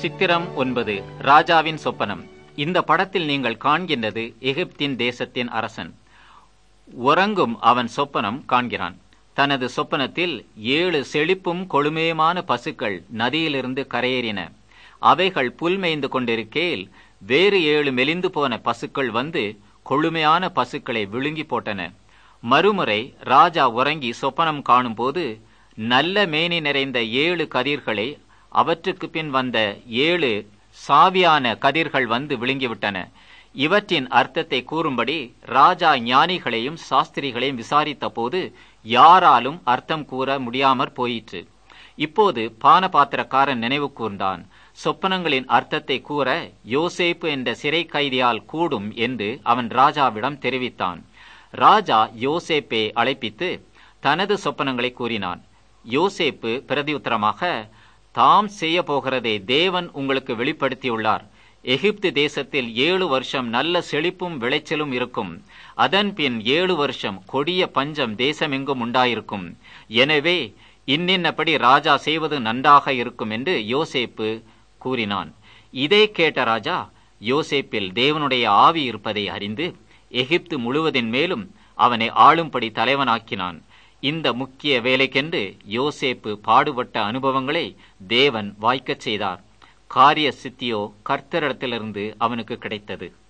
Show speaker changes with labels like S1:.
S1: சித்திரம் 9 ராஜாவின் சொப்பனம். இந்த படத்தில் நீங்கள் காண்கின்றது எகிப்தின் தேசத்தின் அரசன். உறங்கும் அவன் சொப்பனம் காண்கிறான். தனது சொப்பனத்தில் 7 செழிப்பும் கொழுமையுமான பசுக்கள் நதியிலிருந்து கரையேறின. அவைகள் புல் மேய்ந்து கொண்டிருக்கையில் வேறு 7 மெலிந்து போன பசுக்கள் வந்து கொழுமையான பசுக்களை விழுங்கி போட்டன. மறுமுறை ராஜா உறங்கி சொப்பனம் காணும்போது நல்ல மேனி நிறைந்த 7 கதிர்களை அவற்றுக்கு பின் வந்த 7 சாவியான கதிர்கள் வந்து விழுங்கிவிட்டன. இவற்றின் அர்த்தத்தை கூறும்படி ராஜா ஞானிகளையும் சாஸ்திரிகளையும் விசாரித்த போது யாராலும் அர்த்தம் கூற முடியாமற் போயிற்று. இப்போது பானபாத்திரக்காரன் நினைவு கூர்ந்தான். சொப்பனங்களின் அர்த்தத்தை கூற யோசேப்பு என்ற சிறை கைதியால் கூடும் என்று அவன் ராஜாவிடம் தெரிவித்தான். ராஜா யோசேப்பை அழைப்பித்து தனது சொப்பனங்களை கூறினான். யோசேப்பு பிரதியுத்தரமாக, தாம் செய்ய போகிறதை தேவன் உங்களுக்கு வெளிப்படுத்தியுள்ளார். எகிப்து தேசத்தில் 7 வருஷம் நல்ல செழிப்பும் விளைச்சலும் இருக்கும். அதன் பின் 7 வருஷம் கொடிய பஞ்சம் தேசமெங்கும் உண்டாயிருக்கும். எனவே இன்னின்னபடி ராஜா செய்வது நன்றாக இருக்கும் என்று யோசேப்பு கூறினான். இதை கேட்ட ராஜா யோசேப்பில் தேவனுடைய ஆவி இருப்பதை அறிந்து எகிப்து முழுவதின் மேலும் அவனை ஆளும்படி தலைவனாக்கினான். இந்த முக்கிய வேலைக்கென்று யோசேப்பு பாடுபட்ட அனுபவங்களை தேவன் வாய்க்கச் செய்தார். காரிய சித்தியோ கர்த்தரிடத்திலிருந்து அவனுக்கு கிடைத்தது.